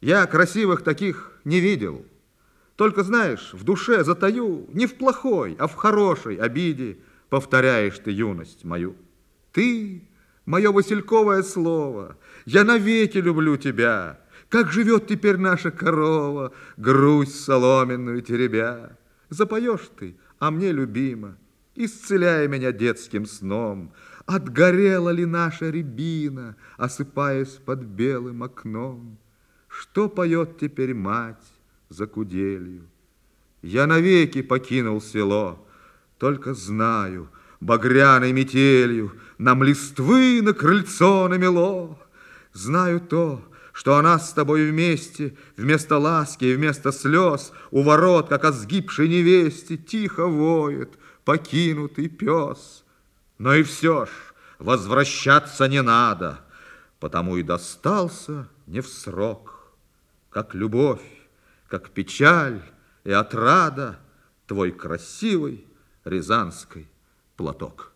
Я красивых таких не видел. Только, знаешь, в душе затаю не в плохой, а в хорошей обиде повторяешь ты юность мою. Ты, мое васильковое слово, я навеки люблю тебя. Как живет теперь наша корова, грусть соломенную теребя. Запоешь ты, а мне любима, исцеляя меня детским сном. Отгорела ли наша рябина, осыпаясь под белым окном? Что поет теперь мать за куделью? Я навеки покинул село, только знаю, багряной метелью нам листвы на крыльцо намело. Знаю то, что она с тобой вместе, вместо ласки и вместо слез, у ворот, как о сгибшей невесте, тихо воет покинутый пес. Но и все ж возвращаться не надо, потому и достался не в срок. Как любовь, как печаль и отрада твой красивый рязанский платок.